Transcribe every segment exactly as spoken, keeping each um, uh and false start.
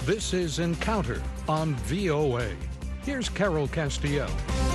This is Encounter on V O A. Here's Carol Castiel.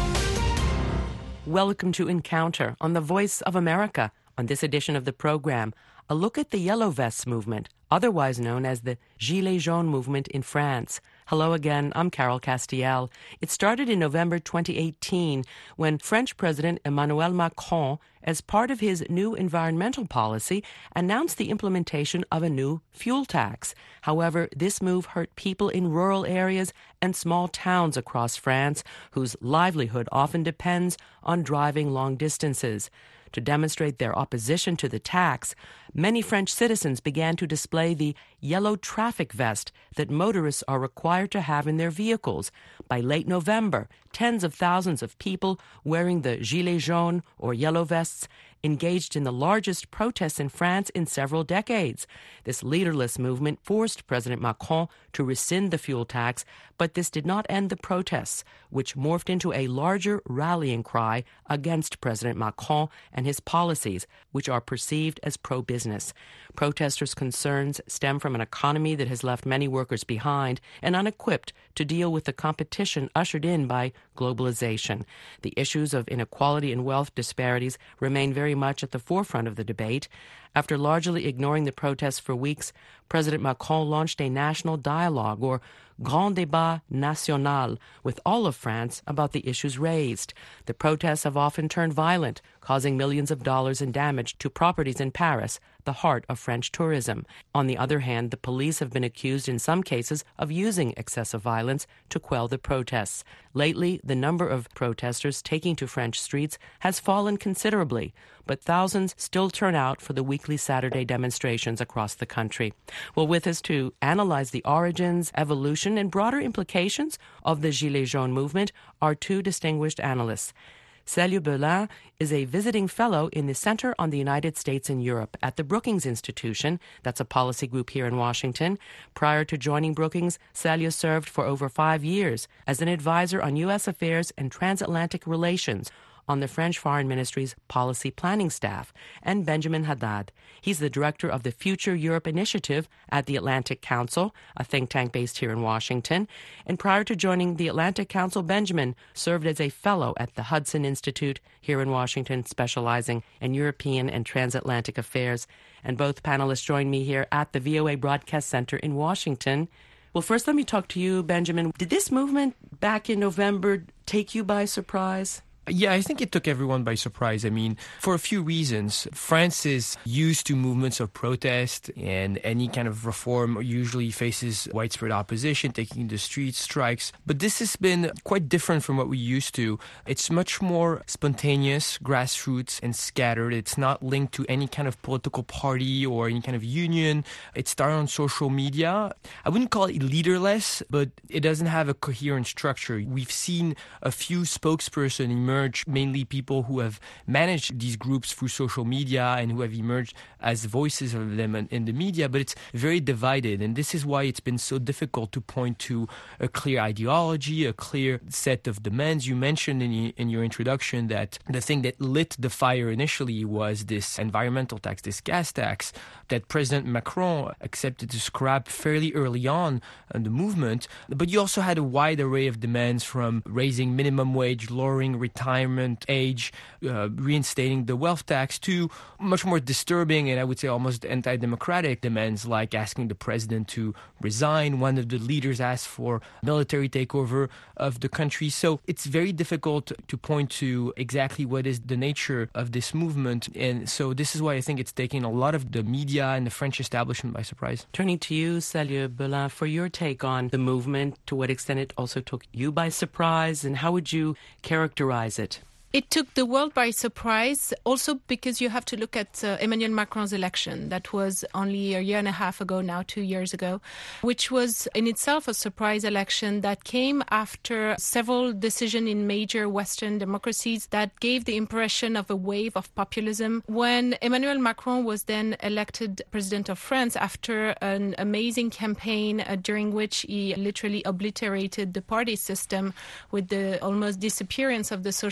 Welcome to Encounter on the Voice of America. On this edition of the program, a look at the Yellow Vests movement, otherwise known as the Gilets jaunes movement in France. Hello again, I'm Carol Castiel. It started in November twenty eighteen when French President Emmanuel Macron, as part of his new environmental policy, announced the implementation of a new fuel tax. However, this move hurt people in rural areas and small towns across France, whose livelihood often depends on driving long distances. To demonstrate their opposition to the tax, many French citizens began to display the yellow traffic vest that motorists are required to have in their vehicles. By late November, tens of thousands of people wearing the Gilets jaunes, or yellow vests, engaged in the largest protests in France in several decades. This leaderless movement forced President Macron to rescind the fuel tax, but this did not end the protests, which morphed into a larger rallying cry against President Macron and his policies, which are perceived as pro-business. Protesters' concerns stem from an economy that has left many workers behind and unequipped to deal with the competition ushered in by globalization. The issues of inequality and wealth disparities remain very much at the forefront of the debate. After largely ignoring the protests for weeks, President Macron launched a national dialogue, or Grand Débat National, with all of France about the issues raised. The protests have often turned violent, causing millions of dollars in damage to properties in Paris, the heart of French tourism. On the other hand, the police have been accused in some cases of using excessive violence to quell the protests. Lately, the number of protesters taking to French streets has fallen considerably, but thousands still turn out for the weekly Saturday demonstrations across the country. Well, with us to analyze the origins, evolution, and broader implications of the Gilets jaunes movement are two distinguished analysts. Célia Berlin is a visiting fellow in the Center on the United States and Europe at the Brookings Institution. That's a policy group here in Washington. Prior to joining Brookings, Célia served for over five years as an advisor on U S affairs and transatlantic relations on the French Foreign Ministry's policy planning staff, and Benjamin Haddad. He's the director of the Future Europe Initiative at the Atlantic Council, a think tank based here in Washington. And prior to joining the Atlantic Council, Benjamin served as a fellow at the Hudson Institute here in Washington, specializing in European and transatlantic affairs. And both panelists join me here at the V O A Broadcast Center in Washington. Well, first let me talk to you, Benjamin. Did this movement back in November take you by surprise? Yeah, I think it took everyone by surprise. I mean, for a few reasons. France is used to movements of protest, and any kind of reform usually faces widespread opposition, taking the streets, strikes. But this has been quite different from what we used to. It's much more spontaneous, grassroots, and scattered. It's not linked to any kind of political party or any kind of union. It started on social media. I wouldn't call it leaderless, but it doesn't have a coherent structure. We've seen a few spokespersons emerge, mainly people who have managed these groups through social media and who have emerged as voices of them in the media, but it's very divided. And this is why it's been so difficult to point to a clear ideology, a clear set of demands. You mentioned in, in your introduction that the thing that lit the fire initially was this environmental tax, this gas tax, that President Macron accepted to scrap fairly early on in the movement. But you also had a wide array of demands, from raising minimum wage, lowering retirement age, uh, reinstating the wealth tax, to much more disturbing and I would say almost anti-democratic demands like asking the president to resign. One of the leaders asked for military takeover of the country. So it's very difficult to point to exactly what is the nature of this movement. And so this is why I think it's taking a lot of the media and the French establishment by surprise. Turning to you, Célia Berlin, for your take on the movement, to what extent it also took you by surprise, and how would you characterize it? It took the world by surprise, also because you have to look at uh, Emmanuel Macron's election. That was only a year and a half ago now, two years ago, which was in itself a surprise election that came after several decisions in major Western democracies that gave the impression of a wave of populism. When Emmanuel Macron was then elected president of France after an amazing campaign uh, during which he literally obliterated the party system with the almost disappearance of the Socialist Party,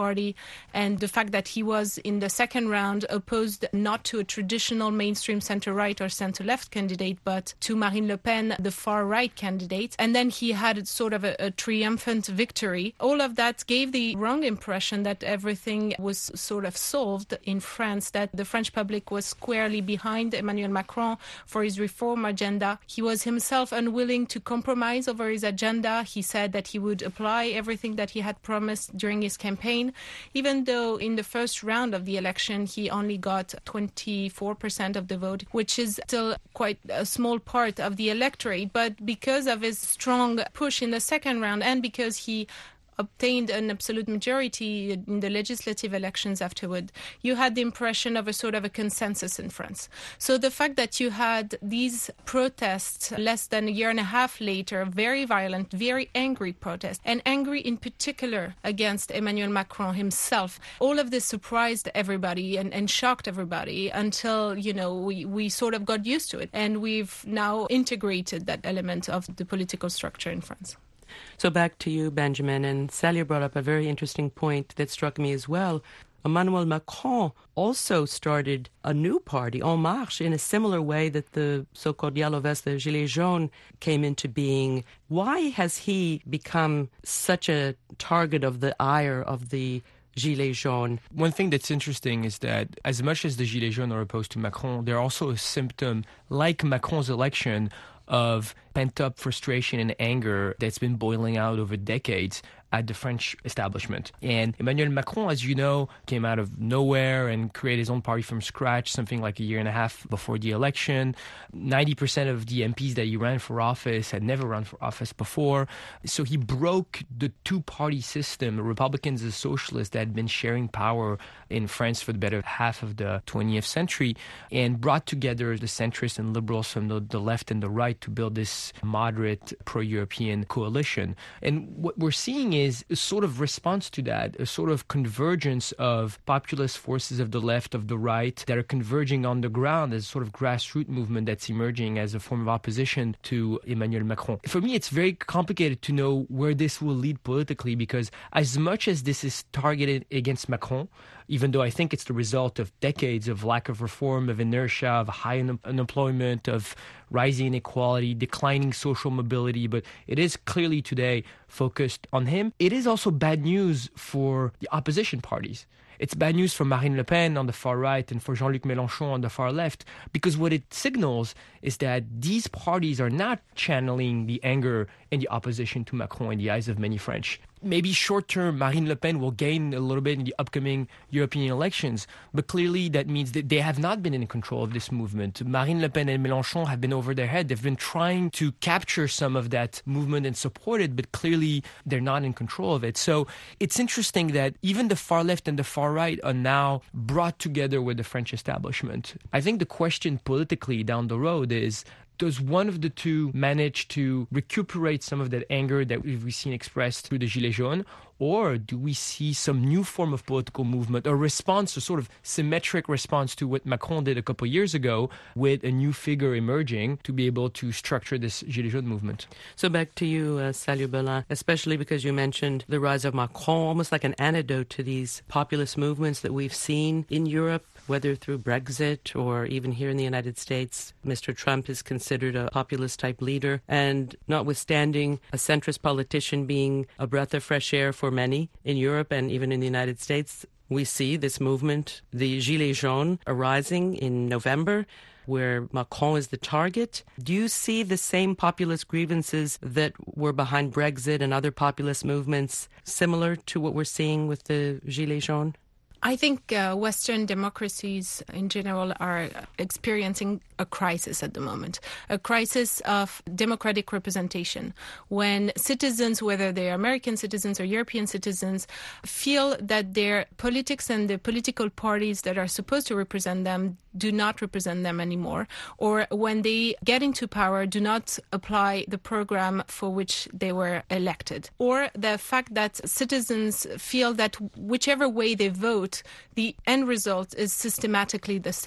party, and the fact that he was in the second round opposed not to a traditional mainstream center-right or center-left candidate, but to Marine Le Pen, the far-right candidate. And then he had sort of a, a triumphant victory. All of that gave the wrong impression that everything was sort of solved in France, that the French public was squarely behind Emmanuel Macron for his reform agenda. He was himself unwilling to compromise over his agenda. He said that he would apply everything that he had promised during his campaign, even though in the first round of the election he only got twenty-four percent of the vote, which is still quite a small part of the electorate. But because of his strong push in the second round, and because he obtained an absolute majority in the legislative elections afterward, you had the impression of a sort of a consensus in France. So the fact that you had these protests less than a year and a half later, very violent, very angry protests, and angry in particular against Emmanuel Macron himself, all of this surprised everybody and, and shocked everybody until, you know, we, we sort of got used to it. And we've now integrated that element of the political structure in France. So back to you, Benjamin, and Salia brought up a very interesting point that struck me as well. Emmanuel Macron also started a new party, En Marche, in a similar way that the so-called Yellow Vest, the Gilets jaunes, came into being. Why has he become such a target of the ire of the Gilets jaunes? One thing that's interesting is that as much as the Gilets jaunes are opposed to Macron, they're also a symptom, like Macron's election, of pent-up frustration and anger that's been boiling out over decades at the French establishment. And Emmanuel Macron, as you know, came out of nowhere and created his own party from scratch, something like a year and a half before the election. ninety percent of the M Ps that he ran for office had never run for office before. So he broke the two-party system, Republicans and socialists, that had been sharing power in France for the better half of the twentieth century, and brought together the centrists and liberals from the, the left and the right to build this moderate pro-European coalition. And what we're seeing is a sort of response to that, a sort of convergence of populist forces of the left, of the right, that are converging on the ground as a sort of grassroots movement that's emerging as a form of opposition to Emmanuel Macron. For me, it's very complicated to know where this will lead politically, because as much as this is targeted against Macron, even though I think it's the result of decades of lack of reform, of inertia, of high un- unemployment, of rising inequality, declining social mobility, but it is clearly today focused on him. It is also bad news for the opposition parties. It's bad news for Marine Le Pen on the far right and for Jean-Luc Mélenchon on the far left, because what it signals is that these parties are not channeling the anger and the opposition to Macron in the eyes of many French. Maybe short-term, Marine Le Pen will gain a little bit in the upcoming European elections, but clearly that means that they have not been in control of this movement. Marine Le Pen and Mélenchon have been over their head. They've been trying to capture some of that movement and support it, but clearly they're not in control of it. So it's interesting that even the far left and the far right are now brought together with the French establishment. I think the question politically down the road is, does one of the two manage to recuperate some of that anger that we've seen expressed through the Gilets jaunes? Or do we see some new form of political movement, a response, a sort of symmetric response to what Macron did a couple of years ago, with a new figure emerging to be able to structure this Gilets jaunes movement? So back to you, uh, Salia Berlin, especially because you mentioned the rise of Macron, almost like an antidote to these populist movements that we've seen in Europe, whether through Brexit or even here in the United States. Mister Trump is considered a populist-type leader, and notwithstanding a centrist politician being a breath of fresh air for many in Europe and even in the United States, we see this movement, the Gilets jaunes, arising in November, where Macron is the target. Do you see the same populist grievances that were behind Brexit and other populist movements similar to what we're seeing with the Gilets jaunes? I think uh, Western democracies in general are experiencing a crisis at the moment, a crisis of democratic representation. When citizens, whether they're American citizens or European citizens, feel that their politics and the political parties that are supposed to represent them do not represent them anymore, or when they get into power, do not apply the program for which they were elected, or the fact that citizens feel that whichever way they vote, the end result is systematically the same.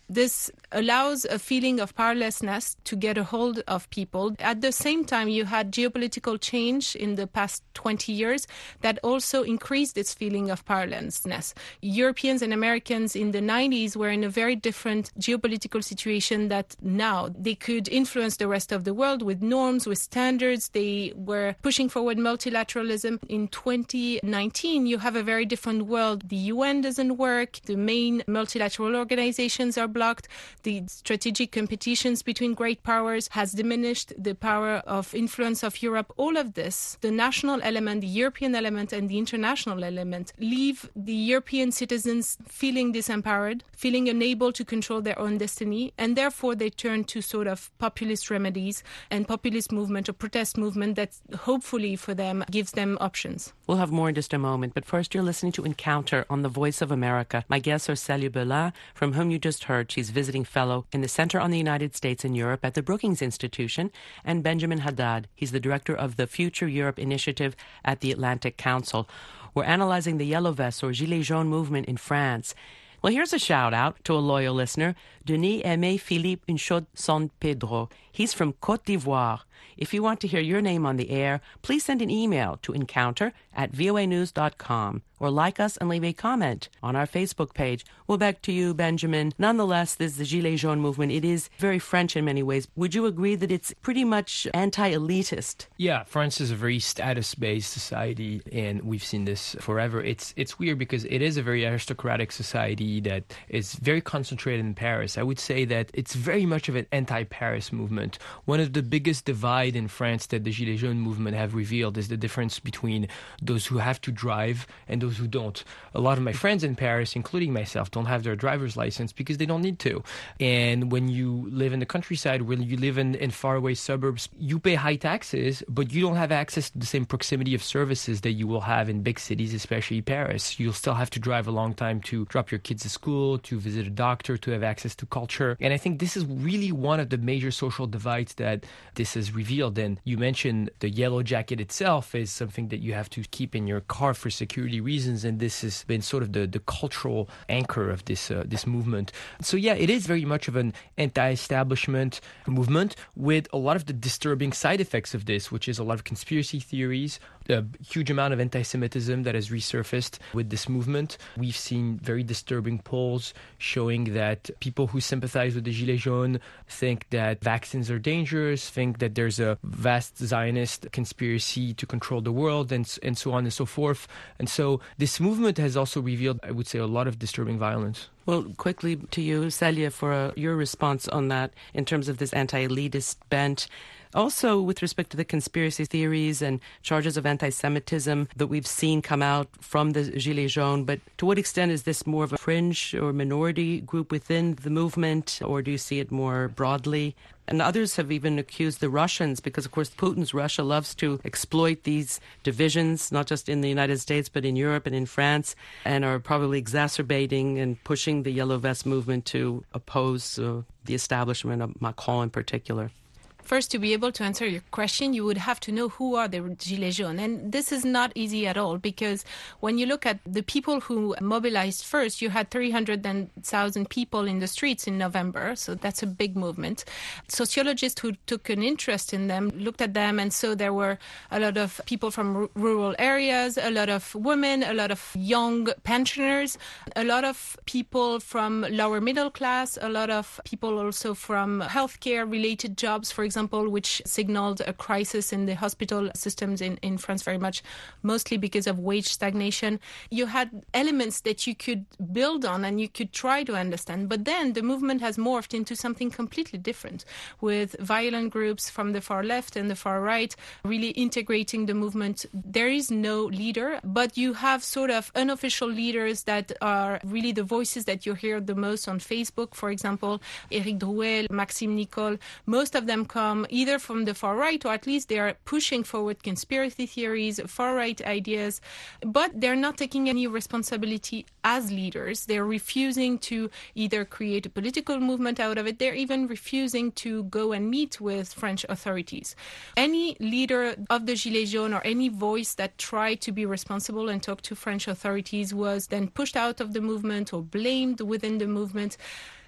This allows a feeling of powerlessness to get a hold of people. At the same time, you had geopolitical change in the past twenty years that also increased this feeling of powerlessness. Europeans and Americans in the nineties were in a very different geopolitical situation that now. They could influence the rest of the world with norms, with standards. They were pushing forward multilateralism. In twenty nineteen, you have a very different world. The U N doesn't work. The main multilateral organizations are blocked. The strategic competitions between great powers has diminished the power of influence of Europe. All of this, the national element, the European element, and the international element, leave the European citizens feeling disempowered, feeling unable to control their own destiny, and therefore they turn to sort of populist remedies and populist movement or protest movement that hopefully for them gives them options. We'll have more in just a moment, but first you're listening to Encounter on the Voice of America. My guests are Célia Belin, from whom you just heard. She's visiting fellow in the Center on the United States and Europe at the Brookings Institution, and Benjamin Haddad. He's the director of the Future Europe Initiative at the Atlantic Council. We're analyzing the Yellow Vests or Gilets jaunes movement in France. Well, here's a shout out to a loyal listener, Denis Aimé Philippe Unchot San Pedro. He's from Côte d'Ivoire. If you want to hear your name on the air, please send an email to encounter at voa news dot com or like us and leave a comment on our Facebook page. Well, back to you, Benjamin. Nonetheless, this is the Gilets jaunes movement. It is very French in many ways. Would you agree that it's pretty much anti-elitist? Yeah, France is a very status-based society, and we've seen this forever. It's it's weird because it is a very aristocratic society that is very concentrated in Paris. I would say that it's very much of an anti-Paris movement. One of the biggest divide in France that the Gilets jaunes movement have revealed is the difference between those who have to drive and those who don't. A lot of my friends in Paris, including myself, don't have their driver's license because they don't need to. And when you live in the countryside, when you live in, in faraway suburbs, you pay high taxes, but you don't have access to the same proximity of services that you will have in big cities, especially Paris. You'll still have to drive a long time to drop your kids to school, to visit a doctor, to have access to culture. And I think this is really one of the major social divides that this has revealed. And you mentioned the yellow jacket itself is something that you have to keep in your car for security reasons, and this has been sort of the, the cultural anchor of this uh, this movement. So yeah, it is very much of an anti-establishment movement with a lot of the disturbing side effects of this, which is a lot of conspiracy theories, a huge amount of anti-Semitism that has resurfaced with this movement. We've seen very disturbing polls showing that people who sympathize with the Gilets jaunes think that vaccines are dangerous, think that there's a vast Zionist conspiracy to control the world, and, and so on and so forth. And so this movement has also revealed, I would say, a lot of disturbing violence. Well, quickly to you, Célia, for uh, your response on that in terms of this anti-elitist bent. Also, with respect to the conspiracy theories and charges of anti-Semitism that we've seen come out from the Gilets jaunes, but to what extent is this more of a fringe or minority group within the movement, or do you see it more broadly? And others have even accused the Russians, because, of course, Putin's Russia loves to exploit these divisions, not just in the United States, but in Europe and in France, and are probably exacerbating and pushing the Yellow Vest movement to oppose uh, the establishment of Macron in particular. First, to be able to answer your question, you would have to know who are the Gilets jaunes. And this is not easy at all, because when you look at the people who mobilized first, you had three hundred thousand people in the streets in November. So that's a big movement. Sociologists who took an interest in them looked at them, and so there were a lot of people from r- rural areas, a lot of women, a lot of young pensioners, a lot of people from lower middle class, a lot of people also from healthcare-related jobs, for example, which signaled a crisis in the hospital systems in, in France very much, mostly because of wage stagnation. You had elements that you could build on and you could try to understand. But then the movement has morphed into something completely different, with violent groups from the far left and the far right really integrating the movement. There is no leader, but you have sort of unofficial leaders that are really the voices that you hear the most on Facebook, for example, Éric Drouet, Maxime Nicole. Most of them come either from the far right, or at least they are pushing forward conspiracy theories, far right ideas, but they're not taking any responsibility as leaders. They're refusing to either create a political movement out of it. They're even refusing to go and meet with French authorities. Any leader of the Gilets jaunes or any voice that tried to be responsible and talk to French authorities was then pushed out of the movement or blamed within the movement.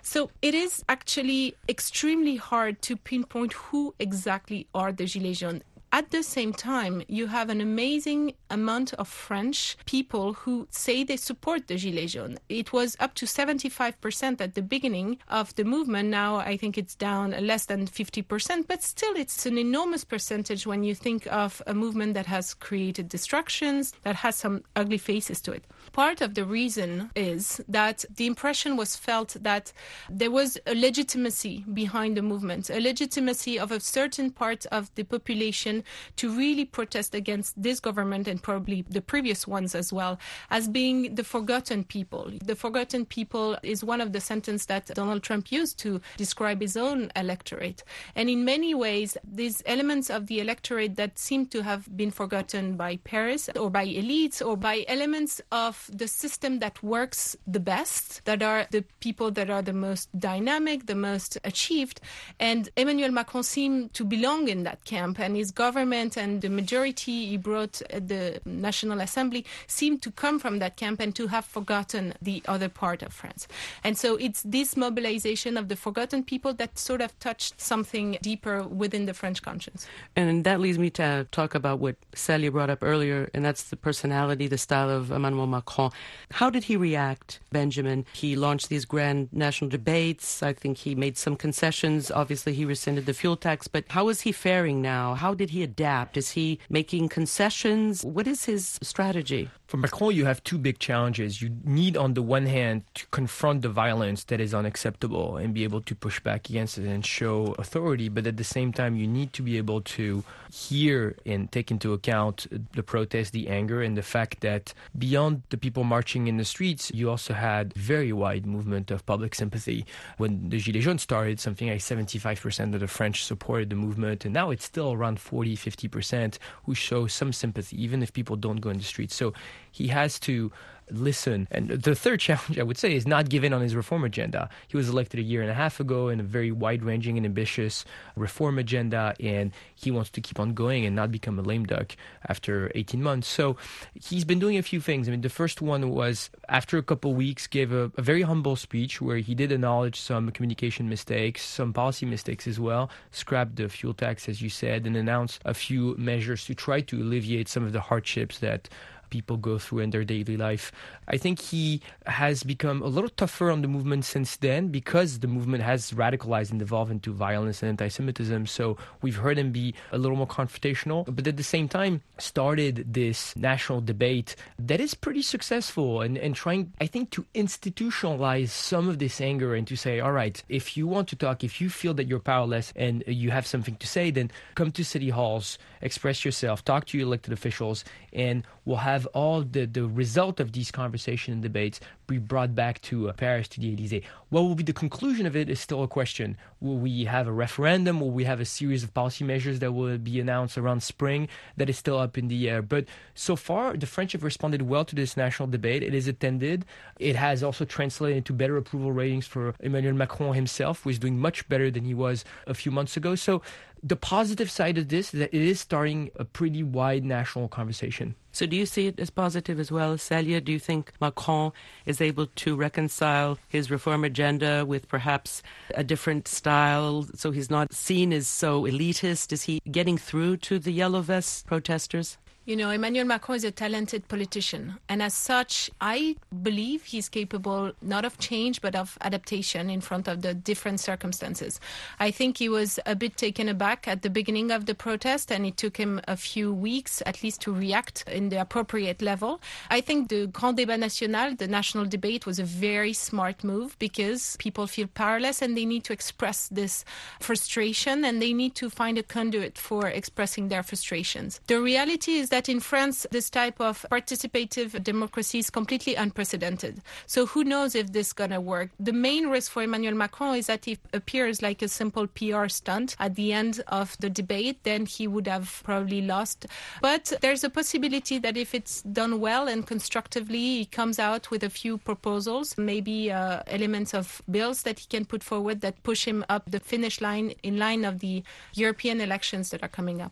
So it is actually extremely hard to pinpoint who exactly are the Gilets jaunes. At the same time, you have an amazing amount of French people who say they support the Gilets jaunes. It was up to seventy-five percent at the beginning of the movement. Now I think it's down less than fifty percent, but still it's an enormous percentage when you think of a movement that has created distractions, that has some ugly faces to it. Part of the reason is that the impression was felt that there was a legitimacy behind the movement, a legitimacy of a certain part of the population to really protest against this government and probably the previous ones as well, as being the forgotten people. The forgotten people is one of the sentences that Donald Trump used to describe his own electorate. And in many ways, these elements of the electorate that seem to have been forgotten by Paris or by elites or by elements of the system that works the best, that are the people that are the most dynamic, the most achieved. And Emmanuel Macron seemed to belong in that camp, and his government government and the majority he brought at the National Assembly seemed to come from that camp and to have forgotten the other part of France. And so it's this mobilization of the forgotten people that sort of touched something deeper within the French conscience. And that leads me to talk about what Celia brought up earlier, and that's the personality, the style of Emmanuel Macron. How did he react, Benjamin? He launched these grand national debates. I think he made some concessions. Obviously, he rescinded the fuel tax. But how is he faring now? How did he adapt? Is he making concessions? What is his strategy? For Macron, you have two big challenges. You need, on the one hand, to confront the violence that is unacceptable and be able to push back against it and show authority. But at the same time, you need to be able to hear and take into account the protest, the anger, and the fact that beyond the people marching in the streets, you also had very wide movement of public sympathy. When the Gilets jaunes started, something like seventy-five percent of the French supported the movement, and now it's still around forty, fifty percent who show some sympathy, even if people don't go in the streets. So he has to listen. And the third challenge, I would say, is not give in on his reform agenda. He was elected a year and a half ago in a very wide-ranging and ambitious reform agenda, and he wants to keep on going and not become a lame duck after eighteen months. So he's been doing a few things. I mean, the first one was, after a couple of weeks, gave a, a very humble speech where he did acknowledge some communication mistakes, some policy mistakes as well, scrapped the fuel tax, as you said, and announced a few measures to try to alleviate some of the hardships that people go through in their daily life. I think he has become a little tougher on the movement since then because the movement has radicalized and evolved into violence and anti-Semitism. So we've heard him be a little more confrontational, but at the same time started this national debate that is pretty successful and, and trying, I think, to institutionalize some of this anger and to say, all right, if you want to talk, if you feel that you're powerless and you have something to say, then come to city halls, express yourself, talk to your elected officials, and we'll have all the, the result of these conversations and debates be brought back to uh, Paris, to the Élysée. What will be the conclusion of it is still a question. Will we have a referendum? Will we have a series of policy measures that will be announced around spring? That is still up in the air. But so far, the French have responded well to this national debate. It is attended. It has also translated into better approval ratings for Emmanuel Macron himself, who is doing much better than he was a few months ago. So the positive side of this is that it is starting a pretty wide national conversation. So do you see it as positive as well, Celia? Do you think Macron is able to reconcile his reform agenda with perhaps a different style so he's not seen as so elitist? Is he getting through to the Yellow Vest protesters? You know, Emmanuel Macron is a talented politician. And as such, I believe he's capable not of change, but of adaptation in front of the different circumstances. I think he was a bit taken aback at the beginning of the protest, and it took him a few weeks at least to react in the appropriate level. I think the Grand Débat National, the national debate, was a very smart move because people feel powerless and they need to express this frustration and they need to find a conduit for expressing their frustrations. The reality is that in France, this type of participative democracy is completely unprecedented. So who knows if this is going to work? The main risk for Emmanuel Macron is that it appears like a simple P R stunt at the end of the debate, then he would have probably lost. But there's a possibility that if it's done well and constructively, he comes out with a few proposals, maybe uh, elements of bills that he can put forward that push him up the finish line in line of the European elections that are coming up.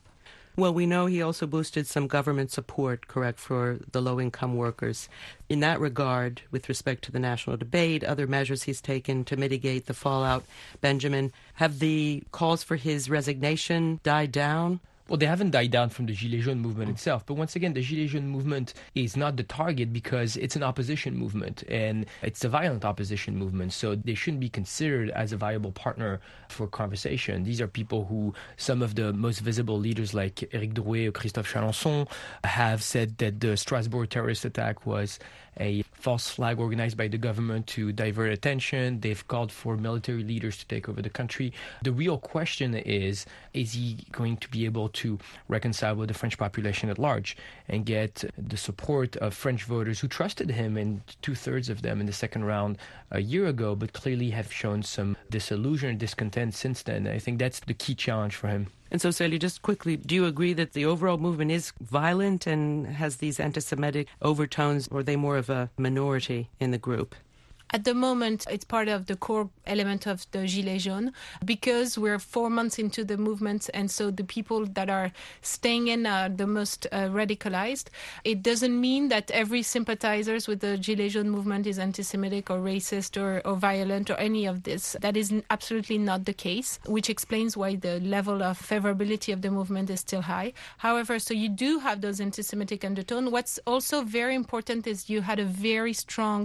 Well, we know he also boosted some government support, correct, for the low-income workers. In that regard, with respect to the national debate, other measures he's taken to mitigate the fallout, Benjamin, have the calls for his resignation died down? Well, they haven't died down from the Gilets Jaunes movement itself. But once again, the Gilets Jaunes movement is not the target because it's an opposition movement and it's a violent opposition movement. So they shouldn't be considered as a viable partner for conversation. These are people who, some of the most visible leaders like Éric Drouet or Christophe Chalençon have said that the Strasbourg terrorist attack was a false flag organized by the government to divert attention. They've called for military leaders to take over the country. The real question is, is he going to be able to reconcile with the French population at large and get the support of French voters who trusted him, and two-thirds of them in the second round a year ago, but clearly have shown some disillusion and discontent since then. I think that's the key challenge for him. And so, Celia, just quickly, do you agree that the overall movement is violent and has these anti-Semitic overtones, or are they more of a minority in the group? At the moment, it's part of the core element of the Gilets Jaunes because we're four months into the movement, and so the people that are staying in are the most uh, radicalized. It doesn't mean that every sympathizers with the Gilets Jaunes movement is anti-Semitic or racist or, or violent or any of this. That is absolutely not the case, which explains why the level of favorability of the movement is still high. However, so you do have those anti-Semitic undertones. What's also very important is you had a very strong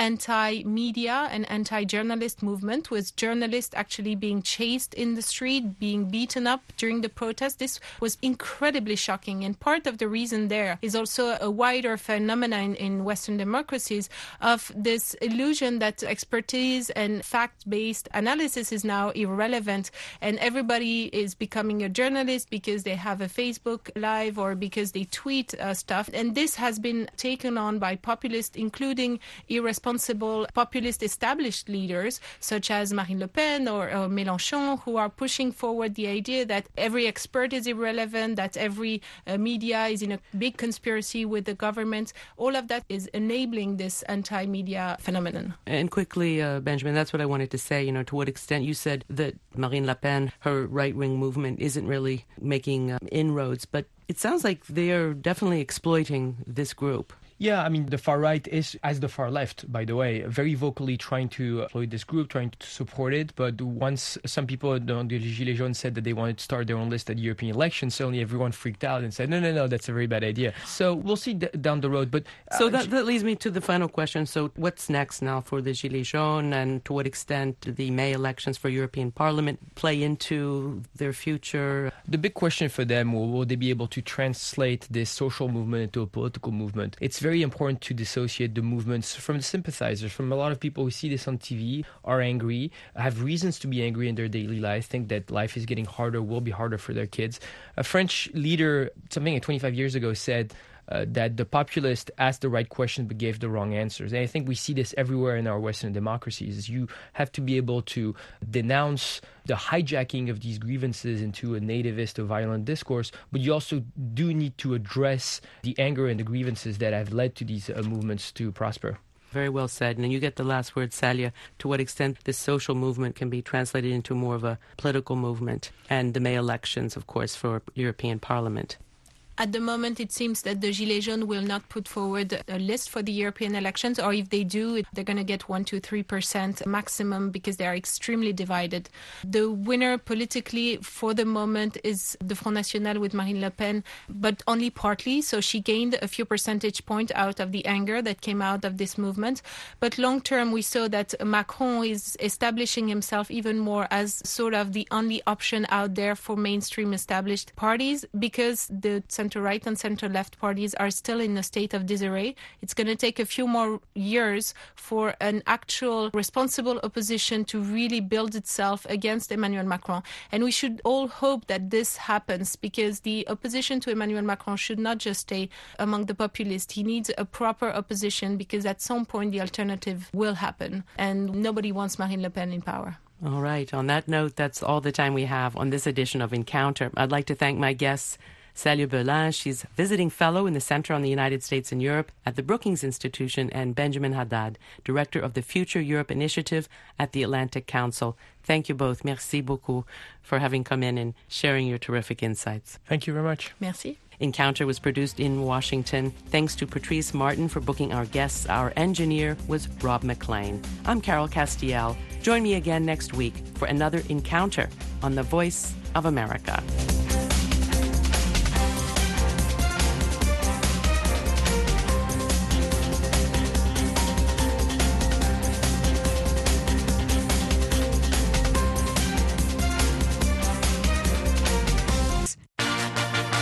anti-media and anti-journalist movement, with journalists actually being chased in the street, being beaten up during the protest. This was incredibly shocking. And part of the reason there is also a wider phenomenon in Western democracies of this illusion that expertise and fact-based analysis is now irrelevant, and everybody is becoming a journalist because they have a Facebook Live or because they tweet uh, stuff. And this has been taken on by populists, including irresponsible populist established leaders such as Marine Le Pen or, or Mélenchon, who are pushing forward the idea that every expert is irrelevant, that every uh, media is in a big conspiracy with the government. All of that is enabling this anti-media phenomenon. And quickly, uh, Benjamin, that's what I wanted to say. You know, to what extent you said that Marine Le Pen, her right-wing movement, isn't really making uh, inroads, but it sounds like they're definitely exploiting this group. Yeah, I mean, the far right is, as the far left, by the way, very vocally trying to exploit this group, trying to support it. But once some people on the Gilets Jaunes said that they wanted to start their own list at European elections, suddenly everyone freaked out and said, no, no, no, that's a very bad idea. So we'll see d- down the road. But uh, So that, that leads me to the final question. So what's next now for the Gilets Jaunes, and to what extent do the May elections for European Parliament play into their future? The big question for them, will, will they be able to translate this social movement into a political movement? It's very very important to dissociate the movements from the sympathizers, from a lot of people who see this on T V, are angry, have reasons to be angry in their daily life, think that life is getting harder, will be harder for their kids. A French leader, something like twenty-five years ago, said Uh, that the populist asked the right questions but gave the wrong answers. And I think we see this everywhere in our Western democracies. You have to be able to denounce the hijacking of these grievances into a nativist or violent discourse, but you also do need to address the anger and the grievances that have led to these uh, movements to prosper. Very well said. And you get the last word, Celia. To what extent this social movement can be translated into more of a political movement, and the May elections, of course, for European Parliament? At the moment, it seems that the Gilets Jaunes will not put forward a list for the European elections, or if they do, they're going to get one to three percent maximum because they are extremely divided. The winner politically for the moment is the Front National with Marine Le Pen, but only partly. So she gained a few percentage points out of the anger that came out of this movement. But long term, we saw that Macron is establishing himself even more as sort of the only option out there for mainstream established parties, because the center-right and center-left parties are still in a state of disarray. It's going to take a few more years for an actual responsible opposition to really build itself against Emmanuel Macron. And we should all hope that this happens, because the opposition to Emmanuel Macron should not just stay among the populists. He needs a proper opposition, because at some point the alternative will happen. And nobody wants Marine Le Pen in power. All right. On that note, that's all the time we have on this edition of Encounter. I'd like to thank my guests, Célia Belin. She's visiting fellow in the Center on the United States and Europe at the Brookings Institution, and Benjamin Haddad, director of the Future Europe Initiative at the Atlantic Council. Thank you both. Merci beaucoup for having come in and sharing your terrific insights. Thank you very much. Merci. Encounter was produced in Washington. Thanks to Patrice Martin for booking our guests. Our engineer was Rob McLean. I'm Carol Castiel. Join me again next week for another Encounter on the Voice of America.